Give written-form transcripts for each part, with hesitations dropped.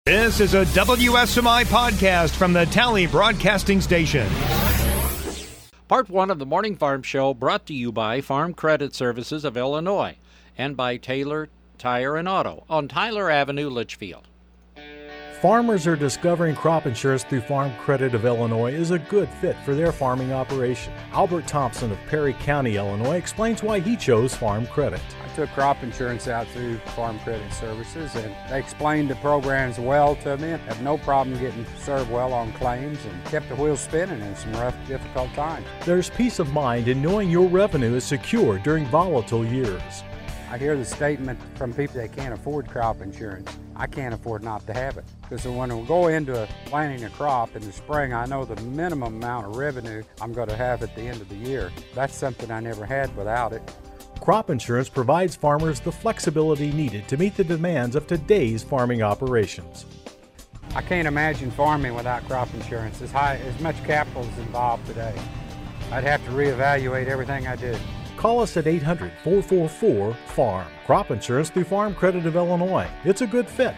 This is a WSMI podcast from the Tally Broadcasting Station. Part 1 of the Morning Farm Show brought to you by Farm Credit Services of Illinois and by Taylor Tire and Auto on Tyler Avenue, Litchfield. Farmers are discovering crop insurance through Farm Credit of Illinois is a good fit for their farming operation. Albert Thompson of Perry County, Illinois, explains why he chose Farm Credit. I took crop insurance out through Farm Credit Services, and they explained the programs well to me. I had no problem getting served well on claims and kept the wheels spinning in some rough, difficult times. There's peace of mind in knowing your revenue is secure during volatile years. I hear the statement from people that can't afford crop insurance. I can't afford not to have it. Because when we go into planting a crop in the spring, I know the minimum amount of revenue I'm going to have at the end of the year. That's something I never had without it. Crop insurance provides farmers the flexibility needed to meet the demands of today's farming operations. I can't imagine farming without crop insurance. As much capital is involved today. I'd have to reevaluate everything I do. Call us at 800-444-FARM. Crop insurance through Farm Credit of Illinois. It's a good fit.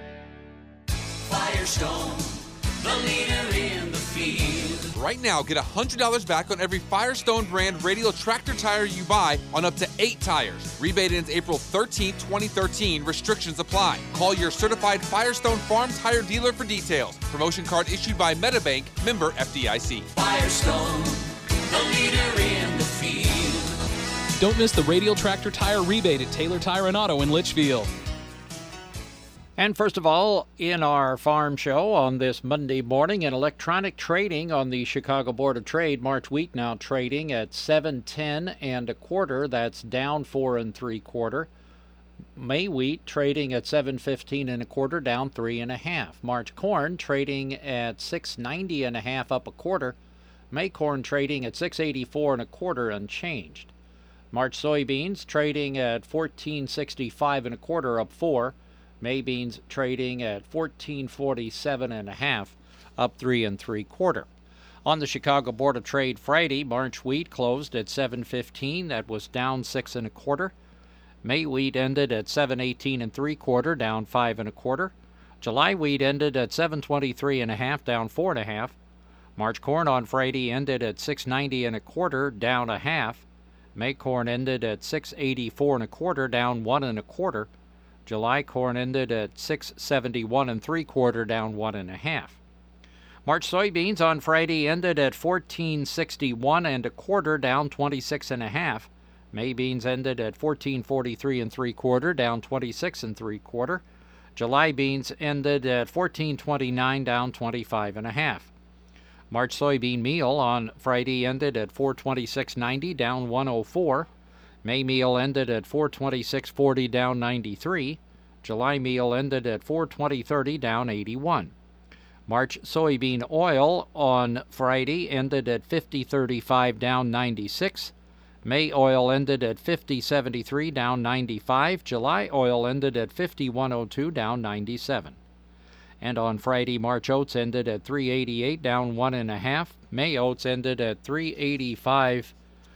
Firestone, the leader in the field. Right now, get $100 back on every Firestone brand radial tractor tire you buy on up to 8 tires. Rebate ends April 13, 2013. Restrictions apply. Call your certified Firestone Farm Tire dealer for details. Promotion card issued by Metabank, member FDIC. Firestone, the leader in the field. Don't miss the radial tractor tire rebate at Taylor Tire and Auto in Litchfield. And first of all, in our farm show on this Monday morning, in electronic trading on the Chicago Board of Trade, March wheat now trading at $7.10 1/4. That's down 4 3/4. May wheat trading at $7.15 1/4, down 3 1/2. March corn trading at $6.90 1/2, up 1/4. May corn trading at $6.84 1/4, unchanged. March soybeans trading at $14.65 1/4, up 4. May beans trading at $14.47 1/2, up 3 3/4. On the Chicago Board of Trade Friday, March wheat closed at $7.15. That was down 6 1/4. May wheat ended at $7.18 3/4, down 5 1/4. July wheat ended at $7.23 1/2, down 4 1/2. March corn on Friday ended at $6.90 1/4, down 1/2. May corn ended at $6.84 1/4, down 1 1/4. July corn ended at $6.71 3/4, down 1 1/2. March soybeans on Friday ended at $14.61 1/4, down 26 1/2. May beans ended at $14.43 3/4, down 26 3/4. July beans ended at $14.29, down 25 1/2. March soybean meal on Friday ended at $426.90, down 104. May meal ended at $426.40, down 93. July meal ended at $420.30, down 81. March soybean oil on Friday ended at $50.35, down 96. May oil ended at $50.73, down 95. July oil ended at $51.02, down 97. And on Friday, March oats ended at $3.88, down 1 1/2. May oats ended at $3.85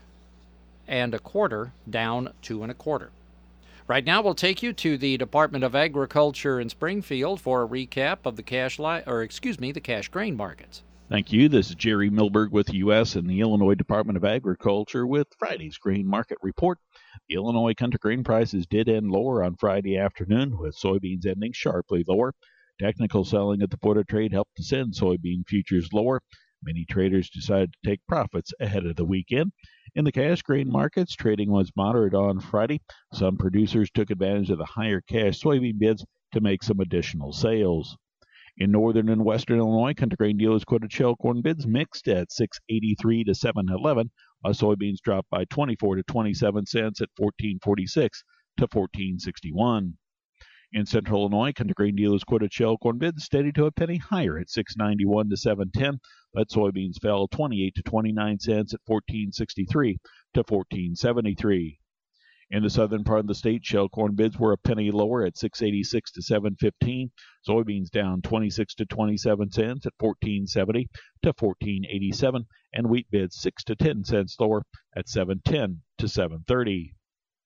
1/4, down 2 1/4. Right now, we'll take you to the Department of Agriculture in Springfield for a recap of the cash grain markets. Thank you. This is Jerry Milberg with U.S. and the Illinois Department of Agriculture with Friday's grain market report. The Illinois country grain prices did end lower on Friday afternoon, with soybeans ending sharply lower. Technical selling at the Board of Trade helped to send soybean futures lower. Many traders decided to take profits ahead of the weekend. In the cash grain markets, trading was moderate on Friday. Some producers took advantage of the higher cash soybean bids to make some additional sales. In northern and western Illinois, country grain dealers quoted shell corn bids mixed at $6.83 to $7.11, while soybeans dropped by 24 to 27 cents at $14.46 to $14.61. In central Illinois, country grain dealers quoted shell corn bids steady to a penny higher at $6.91 to $7.10, but soybeans fell 28 to 29 cents at $14.63 to $14.73. In the southern part of the state, shell corn bids were a penny lower at $6.86 to $7.15. Soybeans down 26 to 27 cents at $14.70 to $14.87, and wheat bids 6 to 10 cents lower at $7.10 to $7.30.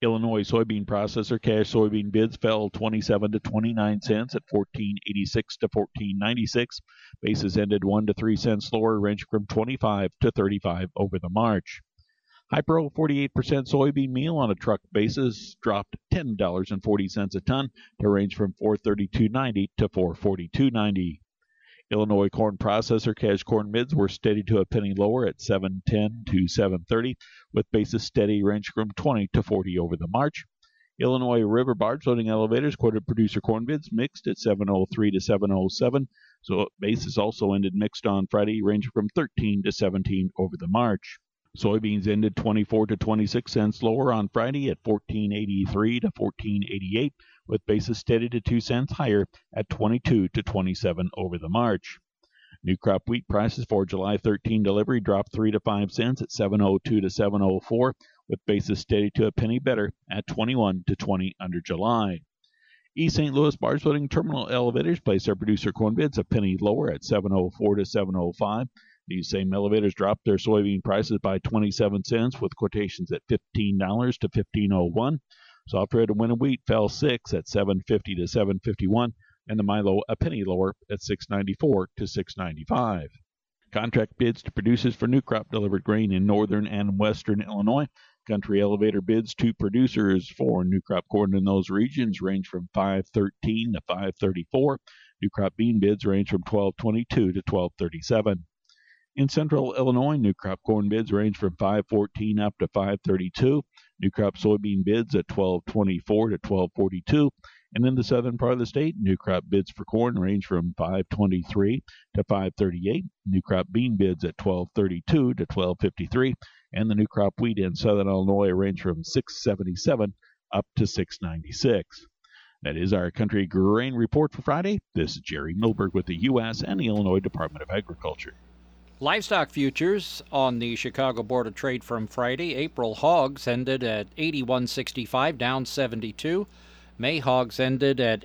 Illinois soybean processor cash soybean bids fell 27 to 29 cents at 14.86 to 14.96. Basis ended 1 to 3 cents lower, ranging from 25 to 35 over the March. Hypro 48% soybean meal on a truck basis dropped $10.40 a ton to range from $432.90 to $442.90. Illinois corn processor cash corn mids were steady to a penny lower at $7.10 to $7.30, with basis steady ranging from 20 to 40 over the March. Illinois river barge loading elevators quoted producer corn bids mixed at $7.03 to $7.07, so basis also ended mixed on Friday, ranging from 13 to 17 over the March. Soybeans ended 24 to 26 cents lower on Friday at $14.83 to $14.88, with basis steady to 2 cents higher at 22 to 27 over the March. New crop wheat prices for July 13 delivery dropped 3 to 5 cents at $7.02 to $7.04, with basis steady to a penny better at 21 to 20 under July. East St. Louis barge loading terminal elevators placed their producer corn bids a penny lower at $7.04 to $7.05. These same elevators dropped their soybean prices by 27 cents, with quotations at $15 to $15.01. Soft red and winter wheat fell 6 at $7.50 to $7.51, and the Milo a penny lower at $6.94 to $6.95. Contract bids to producers for new crop delivered grain in northern and western Illinois. Country elevator bids to producers for new crop corn in those regions range from $5.13 to $5.34. New crop bean bids range from $12.22 to $12.37. In central Illinois, new crop corn bids range from $5.14 up to $5.32. New crop soybean bids at $12.24 to $12.42. And in the southern part of the state, new crop bids for corn range from $5.23 to $5.38. New crop bean bids at $12.32 to $12.53. And the new crop wheat in southern Illinois range from $6.77 up to $6.96. That is our country grain report for Friday. This is Jerry Milberg with the U.S. and the Illinois Department of Agriculture. Livestock futures on the Chicago Board of Trade from Friday. April hogs ended at 81.65, down 72. May hogs ended at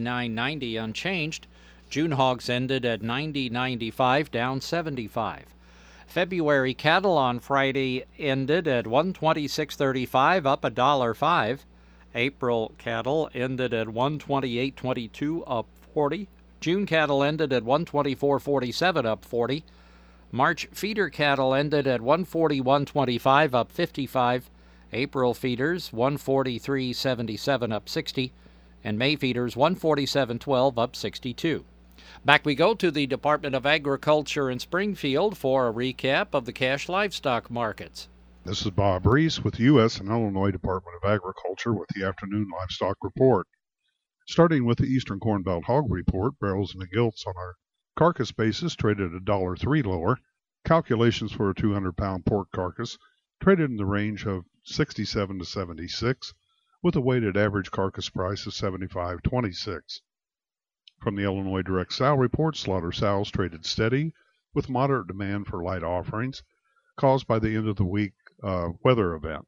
89.90, unchanged. June hogs ended at 90.95, down 75. February cattle on Friday ended at 126.35, up $1.05. April cattle ended at 128.22, up 40. June cattle ended at 124.47, up 40. March feeder cattle ended at 141.25, up 55. April feeders 143.77, up 60. And May feeders 147.12, up 62. Back we go to the Department of Agriculture in Springfield for a recap of the cash livestock markets. This is Bob Reese with the U.S. and Illinois Department of Agriculture with the afternoon livestock report. Starting with the Eastern Corn Belt Hog Report, barrels and the gilts on our carcass basis traded $1.03 lower. Calculations for a 200-pound pork carcass traded in the range of 67 to 76, with a weighted average carcass price of 75.26. From the Illinois Direct Sow Report, slaughter sows traded steady, with moderate demand for light offerings caused by the end of the week weather event.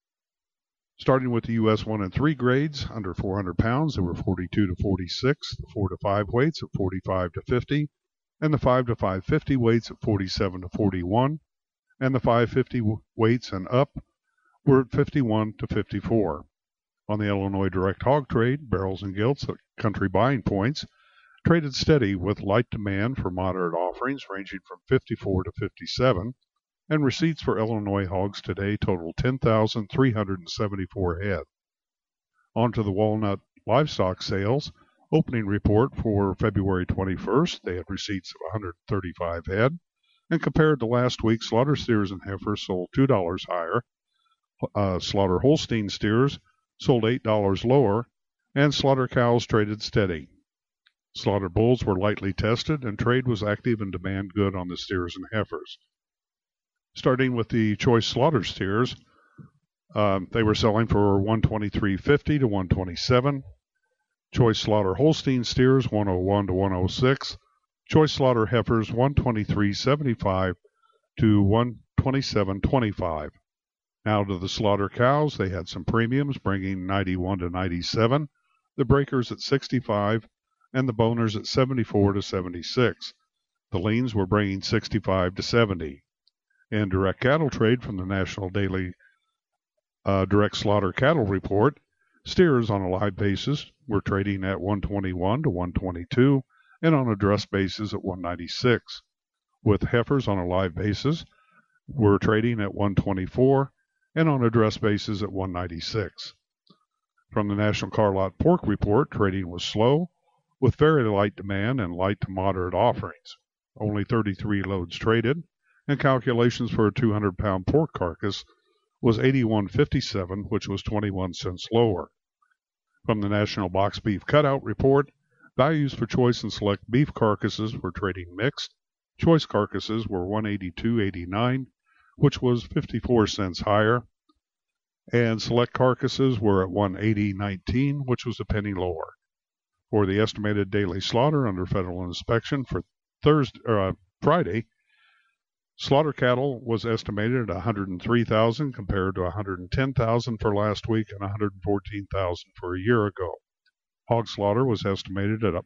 Starting with the U.S. 1 and 3 grades, under 400 pounds, there were 42 to 46, the 4 to 5 weights at 45 to 50, and the 5 to 550 weights at 47 to 41, and the 550 weights and up were at 51 to 54. On the Illinois Direct Hog Trade, barrels and gilts at country buying points traded steady with light demand for moderate offerings ranging from 54 to 57, and receipts for Illinois hogs today totaled 10,374 head. On to the walnut livestock sales. Opening report for February 21st, they had receipts of 135 head, and compared to last week, slaughter steers and heifers sold $2 higher, slaughter Holstein steers sold $8 lower, and slaughter cows traded steady. Slaughter bulls were lightly tested, and trade was active and demand good on the steers and heifers. Starting with the choice slaughter steers, they were selling for $123.50 to $127. Choice slaughter Holstein steers $101 to $106. Choice slaughter heifers $123.75 to $127.25. Now to the slaughter cows, they had some premiums bringing $91 to $97, the breakers at $65, and the boners at $74 to $76. The leans were bringing $65 to $70. In direct cattle trade from the National Daily Direct slaughter cattle report. Steers on a live basis were trading at 121 to 122 and on a dress basis at 196. With heifers on a live basis were trading at 124 and on a dress basis at 196. From the National Car Lot Pork Report, trading was slow with very light demand and light to moderate offerings. Only 33 loads traded, and calculations for a 200-pound pork carcass was $81.57, which was 21 cents lower. From the National Box Beef Cutout Report, values for choice and select beef carcasses were trading mixed. Choice carcasses were $182.89, which was 54 cents higher, and select carcasses were at $180.19, which was a penny lower. For the estimated daily slaughter under federal inspection for Friday, slaughter cattle was estimated at 103,000 compared to 110,000 for last week and 114,000 for a year ago. Hog slaughter was estimated at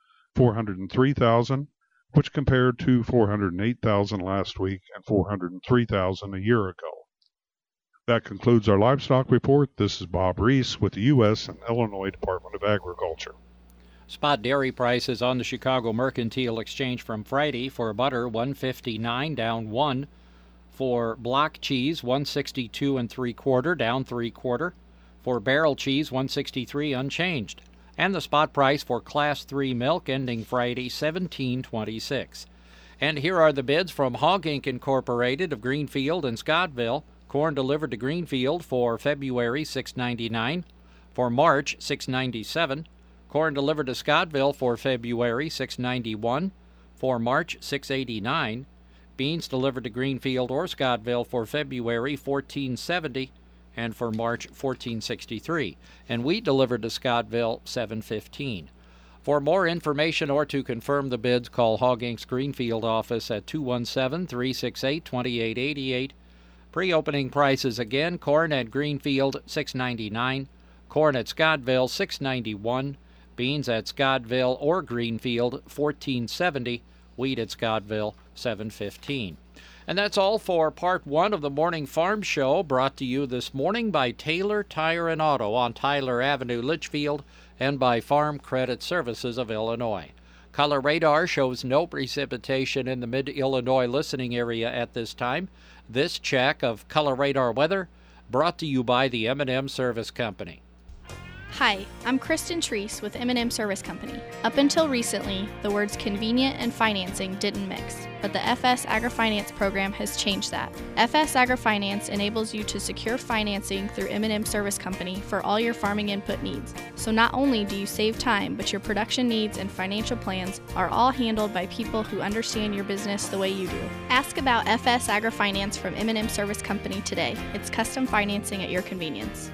403,000, which compared to 408,000 last week and 403,000 a year ago. That concludes our livestock report. This is Bob Reese with the U.S. and Illinois Department of Agriculture. Spot dairy prices on the Chicago Mercantile Exchange from Friday: for butter, $1.59, down 1. For block cheese, $1.62 3/4, down 3/4. For barrel cheese, $1.63, unchanged. And the spot price for Class 3 milk ending Friday, $17.26. And here are the bids from Hog Inc. Incorporated of Greenfield and Scottville. Corn delivered to Greenfield for February, $6.99. For March, $6.97. Corn delivered to Scottville for February, $6.91. For March, $6.89. Beans delivered to Greenfield or Scottville for February, $14.70. And for March, $14.63. And wheat delivered to Scottville, $7.15. For more information or to confirm the bids, call Hog Inc.'s Greenfield office at 217-368-2888. Pre-opening prices again: corn at Greenfield, $6.99. Corn at Scottville, $6.91. Beans at Scottville or Greenfield, $14.70. Wheat at Scottville, $7.15. And that's all for Part 1 of the Morning Farm Show, brought to you this morning by Taylor Tire and Auto on Tyler Avenue, Litchfield, and by Farm Credit Services of Illinois. Color radar shows no precipitation in the mid-Illinois listening area at this time. This check of color radar weather brought to you by the M&M Service Company. Hi, I'm Kristen Treese with M&M Service Company. Up until recently, the words convenient and financing didn't mix, but the FS AgriFinance program has changed that. FS AgriFinance enables you to secure financing through M&M Service Company for all your farming input needs. So not only do you save time, but your production needs and financial plans are all handled by people who understand your business the way you do. Ask about FS AgriFinance from M&M Service Company today. It's custom financing at your convenience.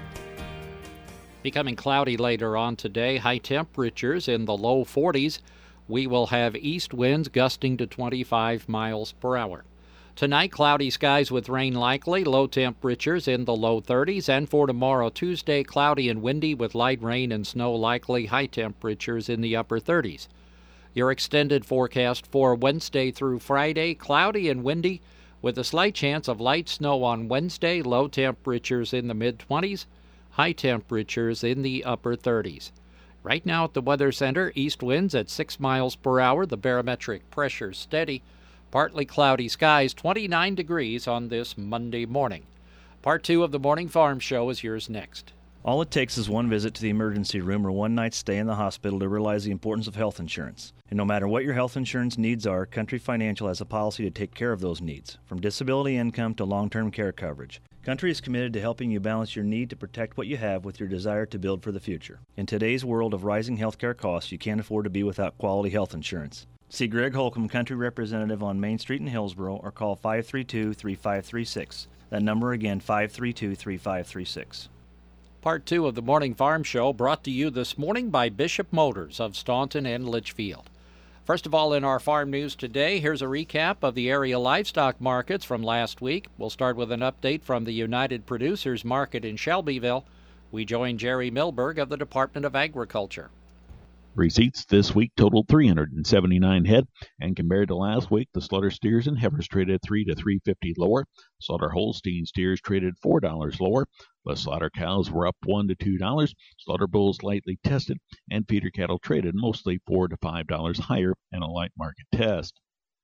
Becoming cloudy later on today, high temperatures in the low 40s. We will have east winds gusting to 25 miles per hour. Tonight, cloudy skies with rain likely, low temperatures in the low 30s. And for tomorrow, Tuesday, cloudy and windy with light rain and snow likely, high temperatures in the upper 30s. Your extended forecast for Wednesday through Friday, cloudy and windy with a slight chance of light snow on Wednesday, low temperatures in the mid-20s. High temperatures in the upper 30s. Right now at the Weather Center, east winds at 6 miles per hour. The barometric pressure steady. Partly cloudy skies, 29 degrees on this Monday morning. Part 2 of the Morning Farm Show is yours next. All it takes is one visit to the emergency room or one night stay in the hospital to realize the importance of health insurance. And no matter what your health insurance needs are, Country Financial has a policy to take care of those needs, from disability income to long-term care coverage. Country is committed to helping you balance your need to protect what you have with your desire to build for the future. In today's world of rising healthcare costs, you can't afford to be without quality health insurance. See Greg Holcomb, Country Representative on Main Street in Hillsboro, or call 532-3536. That number again, 532-3536. Part 2 of the Morning Farm Show brought to you this morning by Bishop Motors of Staunton and Litchfield. First of all, in our farm news today, here's a recap of the area livestock markets from last week. We'll start with an update from the United Producers Market in Shelbyville. We join Jerry Milberg of the Department of Agriculture. Receipts this week totaled 379 head, and compared to last week, the slaughter steers and heifers traded $3 to $3.50 lower. Slaughter Holstein steers traded $4 lower, but slaughter cows were up $1 to $2. Slaughter bulls lightly tested, and feeder cattle traded mostly $4 to $5 higher in a light market test.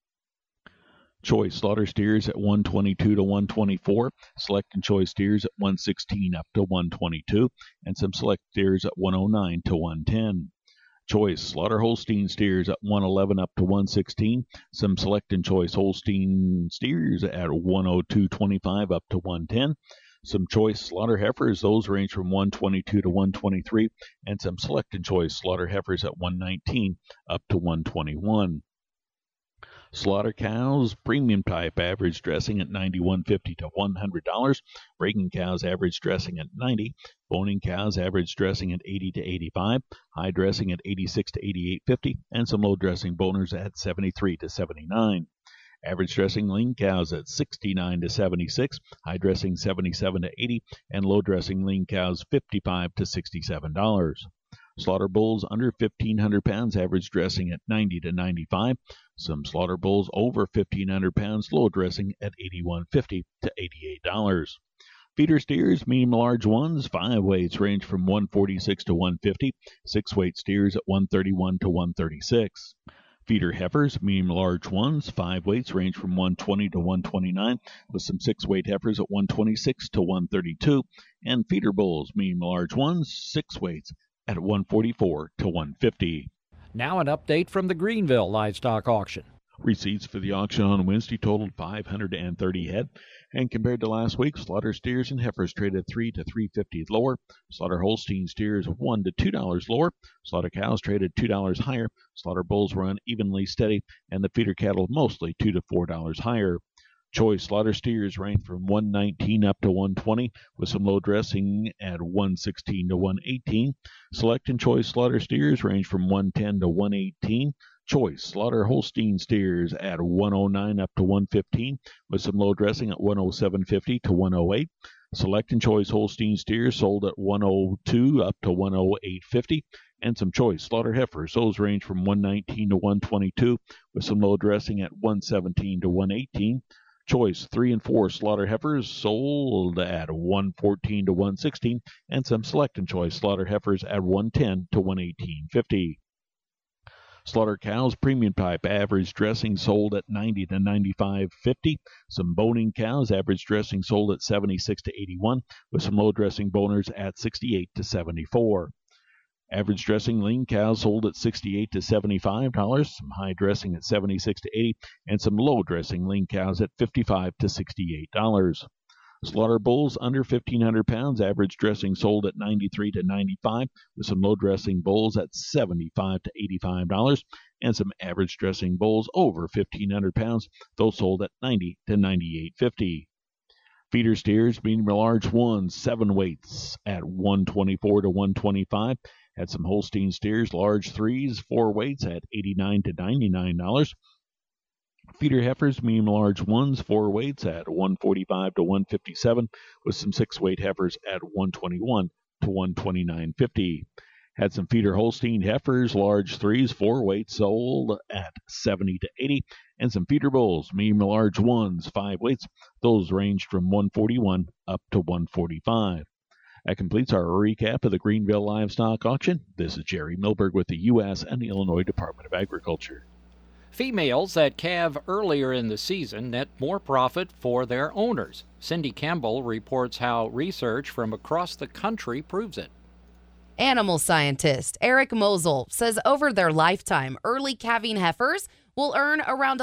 Choice slaughter steers at 122 to 124, select and choice steers at 116 up to 122, and some select steers at 109 to 110. Choice slaughter Holstein steers at 111 up to 116, some select and choice Holstein steers at 102.25 up to 110, some choice slaughter heifers, those range from 122 to 123, and some select and choice slaughter heifers at 119 up to 121. Slaughter cows, premium type average dressing at $91.50 to $100. Breaking cows average dressing at $90. Boning cows average dressing at $80 to $85. High dressing at $86 to $88.50, and some low dressing boners at $73 to $79. Average dressing lean cows at $69 to $76. High dressing $77 to $80, and low dressing lean cows $55 to $67. Slaughter bulls under 1,500 pounds average dressing at $90 to $95. Some slaughter bulls over 1,500 pounds low dressing at $81.50 to $88. Feeder steers, medium large ones, 5 weights range from 146 to 150. 6 weight steers at 131 to 136. Feeder heifers, medium large ones, 5 weights range from 120 to 129, with some 6 weight heifers at 126 to 132. And feeder bulls, medium large ones, 6 weights at 144 to 150. Now an update from the Greenville Livestock Auction. Receipts for the auction on Wednesday totaled 530 head, and compared to last week, slaughter steers and heifers traded $3 to $3.50 lower. Slaughter Holstein steers $1 to $2 lower. Slaughter cows traded $2 higher. Slaughter bulls were unevenly steady, and the feeder cattle mostly $2 to $4 higher. Choice slaughter steers range from 119 up to 120, with some low dressing at 116 to 118. Select and choice slaughter steers range from 110 to 118. Choice slaughter Holstein steers at 109 up to 115, with some low dressing at 107.50 to 108. Select and choice Holstein steers sold at 102 up to 108.50, and some choice slaughter heifers. Those range from 119 to 122, with some low dressing at 117 to 118. Choice 3 and 4 slaughter heifers sold at 114 to 116, and some select and choice slaughter heifers at 110 to 118.50. Slaughter cows premium type average dressing sold at 90 to 95.50. Some boning cows average dressing sold at 76 to 81, with some low dressing boners at 68 to 74. Average dressing lean cows sold at $68 to $75, some high dressing at 76 to 80, and some low dressing lean cows at $55 to $68. Slaughter bulls under 1,500 pounds average dressing sold at $93 to $95, with some low dressing bulls at $75 to $85, and some average dressing bulls over 1,500 pounds, those sold at $90 to $98.50. Feeder steers, medium large ones, 7 weights at 124 to 125. Had some Holstein steers, large 3s, 4 weights at $89 to $99. Feeder heifers, medium large ones, 4 weights at 145 to 157, with some 6 weight heifers at 121 to 129.50. Had some feeder Holstein heifers, large 3s, 4 weights sold at 70 to 80, and some feeder bulls, medium large ones, 5 weights. Those ranged from 141 up to 145. That completes our recap of the Greenville Livestock Auction. This is Jerry Milberg with the U.S. and the Illinois Department of Agriculture. Females that calve earlier in the season net more profit for their owners. Cindy Campbell reports how research from across the country proves it. Animal scientist Eric Mosel says over their lifetime, early calving heifers will earn around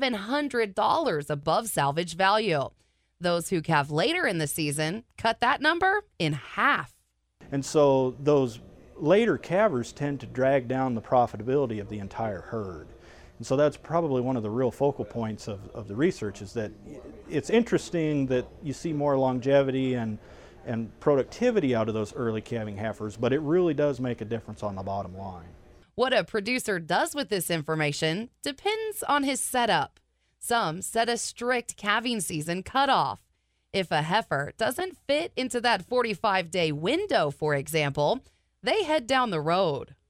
$1,100 above salvage value. Those who calve later in the season cut that number in half. And so those later calvers tend to drag down the profitability of the entire herd. And so that's probably one of the real focal points of the research, is that it's interesting that you see more longevity and productivity out of those early calving heifers, but it really does make a difference on the bottom line. What a producer does with this information depends on his setup. Some set a strict calving season cutoff. If a heifer doesn't fit into that 45-day window, for example, they head down the road.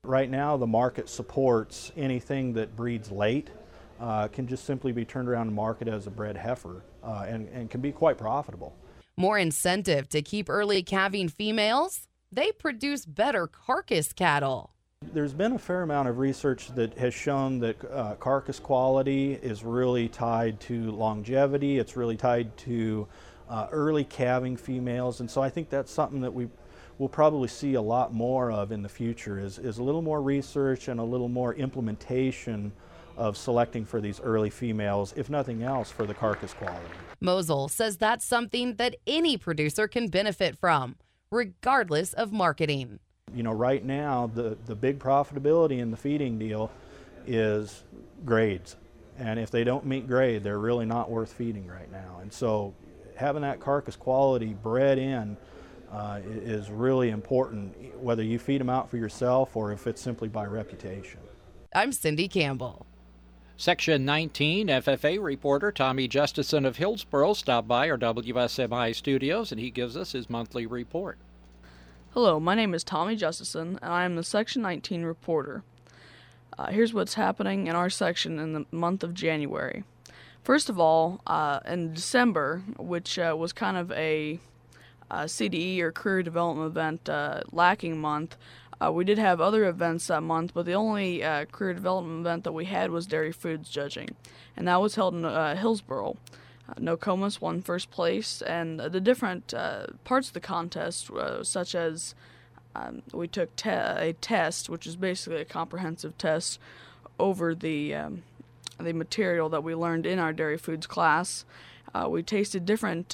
Right now, the market supports anything that breeds late can just simply be turned around and marketed as a bred heifer and can be quite profitable. More incentive to keep early calving females? They produce better carcass cattle. There's been a fair amount of research that has shown that carcass quality is really tied to longevity. It's really tied to early calving females, and so I think that's something that we'll probably see a lot more of in the future is a little more research and a little more implementation of selecting for these early females, if nothing else, for the carcass quality. Mosel says that's something that any producer can benefit from, regardless of marketing. You know, right now, the big profitability in the feeding deal is grades. And if they don't meet grade, they're really not worth feeding right now. And so having that carcass quality bred in is really important, whether you feed them out for yourself or if it's simply by reputation. I'm Cindy Campbell. Section 19 FFA reporter Tommy Justison of Hillsboro stopped by our WSMI studios, and he gives us his monthly report. Hello, my name is Tommy Justison, and I am the Section 19 reporter. Here's what's happening in our section in the month of January. First of all, in December, which was kind of a CDE or career development event lacking month, we did have other events that month, but the only career development event that we had was dairy foods judging, and that was held in Hillsboro. Nokomis won first place, and the different parts of the contest, such as we took a test, which is basically a comprehensive test over the material that we learned in our dairy foods class. We tasted different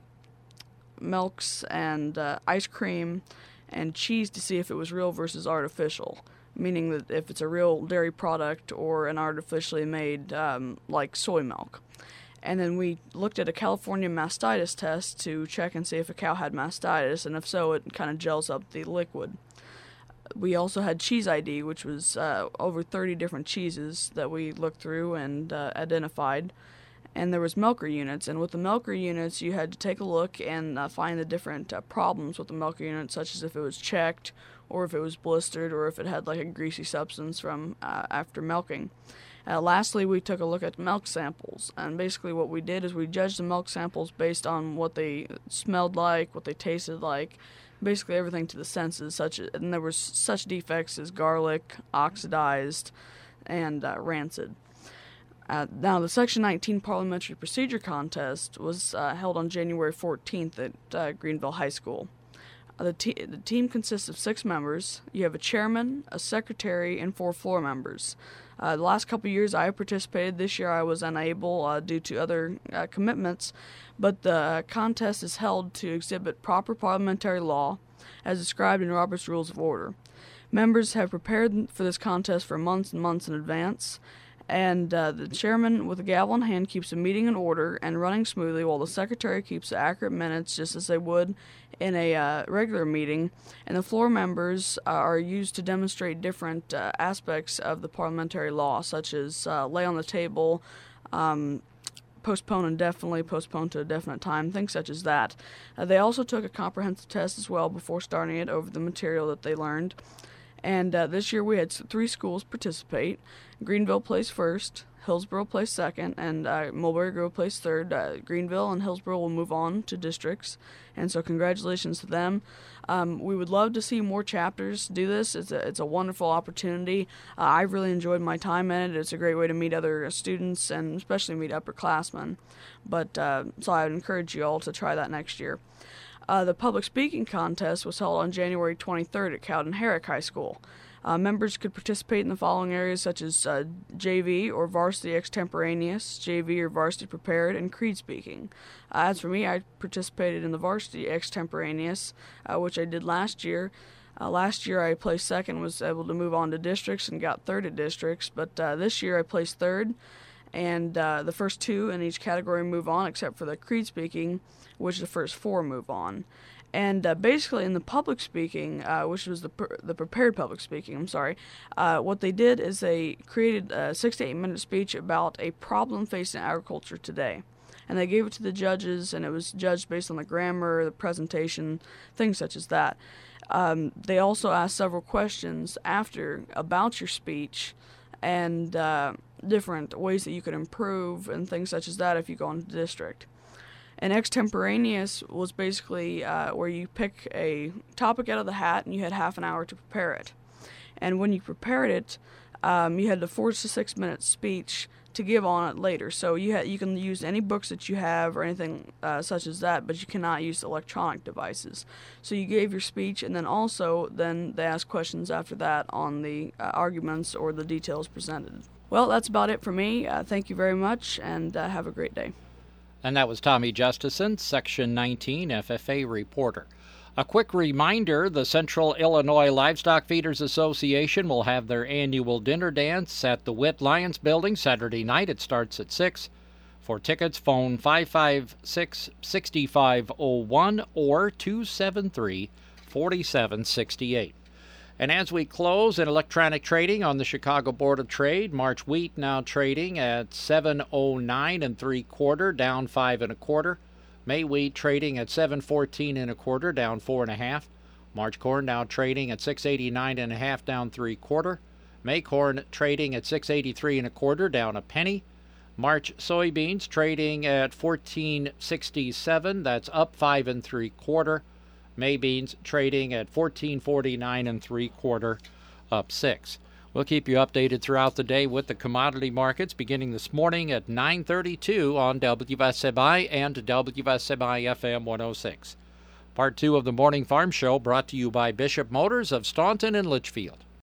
milks and ice cream and cheese to see if it was real versus artificial, meaning that if it's a real dairy product or an artificially made like soy milk. And then we looked at a California mastitis test to check and see if a cow had mastitis, and if so, it kind of gels up the liquid. We also had Cheese ID, which was over 30 different cheeses that we looked through and identified. And there was milker units, and with the milker units, you had to take a look and find the different problems with the milker unit, such as if it was checked, or if it was blistered, or if it had like a greasy substance from after milking. Lastly, we took a look at milk samples, and basically what we did is we judged the milk samples based on what they smelled like, what they tasted like, basically everything to the senses, and there were such defects as garlic, oxidized, and rancid. Now, the Section 19 Parliamentary Procedure Contest was held on January 14th at Greenville High School. The team consists of 6 members. You have a chairman, a secretary, and 4 floor members. The last couple of years I participated. This year I was unable due to other commitments, but the contest is held to exhibit proper parliamentary law as described in Robert's Rules of Order. Members have prepared for this contest for months and months in advance, and the chairman with a gavel in hand keeps the meeting in order and running smoothly, while the secretary keeps the accurate minutes just as they would in a regular meeting, and the floor members are used to demonstrate different aspects of the parliamentary law, such as lay on the table, postpone indefinitely, postpone to a definite time, things such as that. They also took a comprehensive test as well before starting it over the material that they learned. And this year we had 3 schools participate. Greenville placed first, Hillsboro placed second, and Mulberry Grove placed third. Greenville and Hillsboro will move on to districts, and so congratulations to them. We would love to see more chapters do this. It's a wonderful opportunity. I really enjoyed my time in it. It's a great way to meet other students and especially meet upperclassmen. But so I would encourage you all to try that next year. The public speaking contest was held on January 23rd at Cowden Herrick High School. Members could participate in the following areas such as JV or varsity extemporaneous, JV or varsity prepared, and creed speaking. As for me, I participated in the varsity extemporaneous, which I did last year. Last year I placed second, was able to move on to districts and got third at districts, but this year I placed third, and the first 2 in each category move on except for the creed speaking, which the first 4 move on. And basically in the public speaking, which was the prepared public speaking, what they did is they created a 6 to 8 minute speech about a problem facing agriculture today. And they gave it to the judges, and it was judged based on the grammar, the presentation, things such as that. They also asked several questions after about your speech and different ways that you could improve and things such as that if you go into the district. And extemporaneous was basically where you pick a topic out of the hat and you had half an hour to prepare it. And when you prepared it, you had the 4 to 6 minute speech to give on it later. So you can use any books that you have or anything such as that, but you cannot use electronic devices. So you gave your speech, and then they asked questions after that on the arguments or the details presented. Well, that's about it for me. Thank you very much, and have a great day. And that was Tommy Justison, Section 19 FFA reporter. A quick reminder, the Central Illinois Livestock Feeders Association will have their annual dinner dance at the Witt Lions Building Saturday night. It starts at 6. For tickets, phone 556-6501 or 273-4768. And as we close in electronic trading on the Chicago Board of Trade, March wheat now trading at 709 3/4, down 5 1/4. May wheat trading at 714 1/4, down 4 1/2. March corn now trading at 689 1/2, down 3/4. May corn trading at 683 1/4, down a penny. March soybeans trading at 1467, that's up 5 3/4. May beans trading at 1449 3/4, up 6. We'll keep you updated throughout the day with the commodity markets beginning this morning at 9:32 on WSMI and WSMI FM 106. Part 2 of the Morning Farm Show brought to you by Bishop Motors of Staunton and Litchfield.